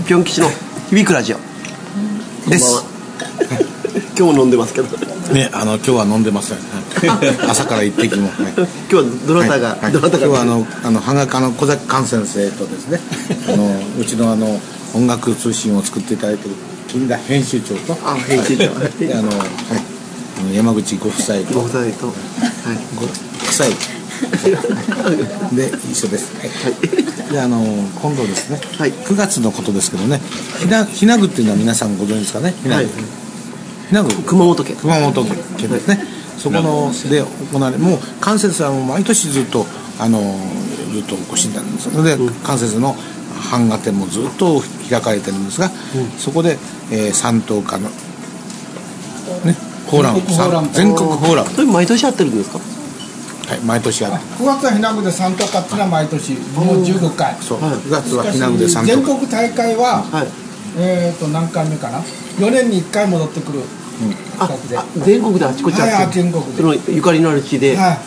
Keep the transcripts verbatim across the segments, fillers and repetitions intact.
ぴょん吉の響くラジオです。今日も飲んでますけどね、あの今日は飲んでますね朝から一滴も、はい、 今日はどなたが、はいはい、どなたが今日はあのあの版画家の小崎寛先生とですねあのうちのあの音楽通信を作っていただいている金田編集長とあ編集長であの、はい、あの山口ご夫妻とご夫妻と、はい、 ご夫妻で一緒です、はい、であの今度ですね、はい、くがつのことですけどね、ひなひなぐっていうのは皆さんご存知ですかね。ひなぐ、はい、ひなぐ熊本県熊本県ですね、はい、そこので行われ、もう関節はもう毎年ずっとあのずっとお越しになるんですので、うん、関節の版画展もずっと開かれてるんですが、うん、そこで、えー、三等家のねフォーラム全国フォーラム、 それ毎年やってるんですか。 はい、毎年やる。 くがつはひなぐで三等家っていうのは毎年もうじゅうごかい。 そう、くがつはひなぐで三等家。 全国大会は、はい、えっと何回目かな。よねんにいっかい戻ってくる。うん、 ああ全国であちこちあって、はい、 全国でそのゆかりのある地で、はい、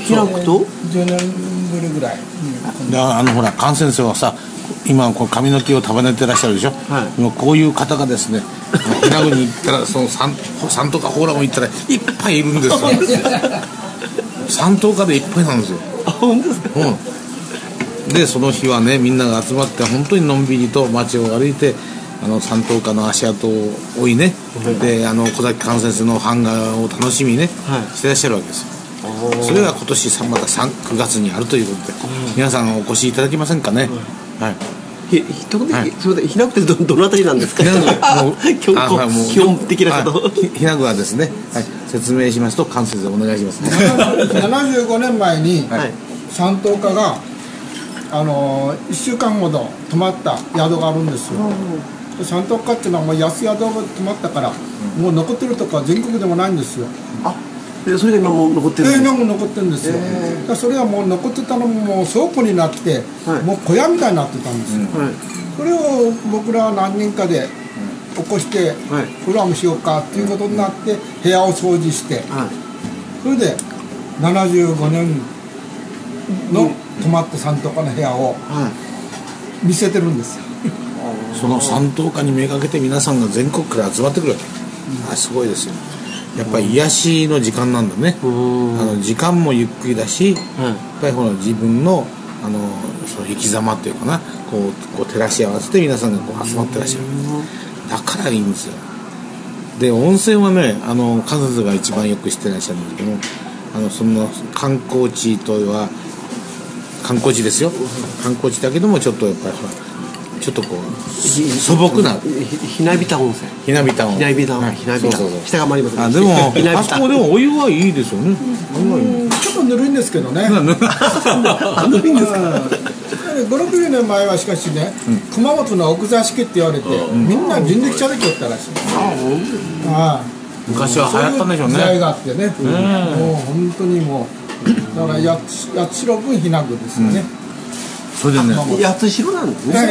開くとじゅうねんぶりぐらい。 うん、あのほら菅先生はさ、今こう髪の毛を束ねてらっしゃるでしょ、はい、今こういう方がですねひなぐに行ったらその三等家フォーラム行ったらいっぱいいるんですよ三等家でいっぱいなんですよ。 あ、本当ですか。 うん、でその日はねみんなが集まって本当にのんびりと街を歩いてあの三等家の足跡を追いね、はい、であの小崎寛先生の版画を楽しみね、はい、してらっしゃるわけですよ。それが今年またくがつにあるということで、皆さんお越しいただけませんかね。はい、 ひ一言で、はい、それでひなぐって ど, どのあたりなんですか。ひなぐ基本的なこと。 ひなぐはですね、はい、説明しますと関節でお願いしますね。 ななじゅうごねんまえに、はい、三等家があのいっしゅうかんほど泊まった宿があるんですよ。で三等家っていうのはもう安宿が泊まったから、うん、もう残ってるとこは全国でもないんですよ。あ、 でそれが今も残ってるんですか。 今も残ってるんですよ。だそれはもう残ってたのももう倉庫になって、はい、もう小屋みたいになってたんですよ。はい、それを僕らは何人かで起こして、はい、フォーラムしようかっていうことになって部屋を掃除して、はい、それでななじゅうごねんの泊まった三等家の部屋を見せてるんですよ。 その三等家にめがけて皆さんが全国から集まってくるわけ、うん、あすごいですよ。やっぱり癒しの時間なんだね。あの時間もゆっくりだし、うん、やっぱりほら自分のあのその生き様っていうかな、こう、こう照らし合わせて皆さんがこう集まってらっしゃる。だからいいんですよ。で温泉はね、あの関節が一番よく知ってらっしゃるんですけども、あのその観光地とは観光地ですよ。観光地だけどもちょっとやっぱりほらちょっとこう素朴なひなびた温泉。 ひなびた温泉。 ひなびた温泉。ひなびた。下が回りますね。 あでもあそこでもお湯はいいですよね。 ちょっとぬるいんですけどね。 ぬるいんですか。 ご、ろくじゅうねんまえはしかしね、熊本の奥座敷って言われて、みんな人力車で来よったらしい。ああ、 昔は流行ったんでしょうね。 時代があってね。もう本当にもうだからや八代分ひなぐですよね。 それでね、 八代なんですね。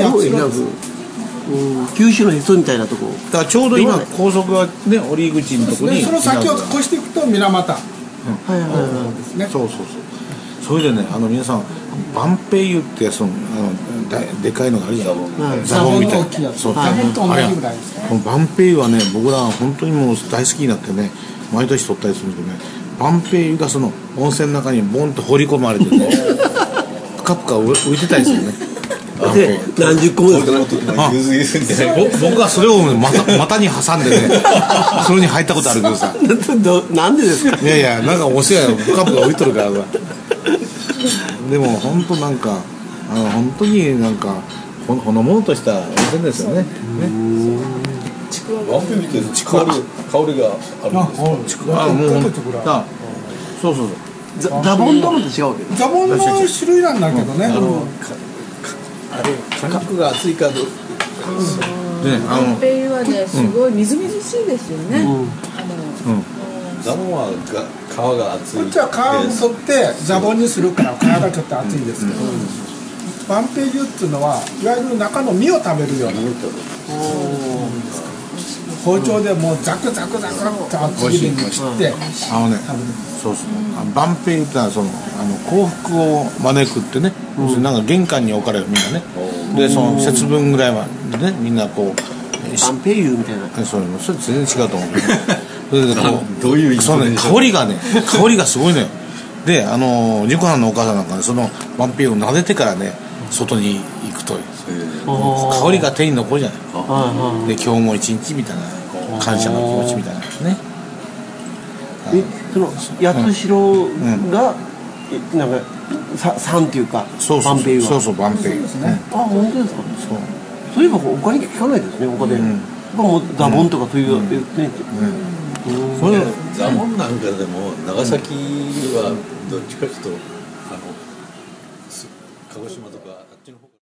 九州のへそみたいなとこ。 だからちょうど今高速がね降り口のところに。 その先を越していくと水俣。はいはいはいですね。 そうそうそう。それでね、あの皆さん万平湯ってそのあのだでかいのがあるじゃん。 ザボンみたいな。そう。ザボンと同じぐらいですね。 この万平湯はね、僕らは本当にもう大好きになってね、毎年取ったりするんですけどね、万平湯がその温泉の中にボンと放り込まれてね、ぷかぷか浮いてたりするね。 で何十個もですか。 僕はそれを股に挟んでね、それに入ったことあるけどさ。 なんでですか。 いやいや、なんかお世話ぷかぷか浮いとるからさ。でも本当なんかあの本当になんかほほのぼのとした温泉ですよね。ね。 ワンペ見て香り香りがあるんですよ。 ちくわ。あもうそうそうそう。ザボンともと違うわけ。 ザボンの種類なんだけどね。 あれ感覚が熱いかどうか。 ワンペイはねすごいみずみずしいですよね。 ザボンは皮が厚い。 こっちは皮を取ってザボンにするから皮がちょっと厚いですけど、ワンペイ牛っていうのはいわゆる中の実を食べるような。 包丁でもうザクザクザクって厚切りに切ってあのねそうそう万平ってのはそのあの幸福を招くってね、要するになんか玄関に置かれるみんなねでその節分ぐらいまでねみんなこう万平油みたいなそういうのそれ全然違うと思うけどそれでこうどういう意味そのね香りがね香りがすごいのよであの純子さんのお母さんなんかねその万平油を撫でてからね外に行くという香りが手に残るじゃないで今日も一日みたいな感謝の気持ちみたいなねえその八代が、うん、なんかさ三っていうかそうそうそうそうそう万平ですねあ本当ですかそうそういえば他に聞かないですね他で、うん、やっぱもうザボンとかそういうね、 うんうん、これザボンなんかでも長崎はどっちかというとあの鹿児島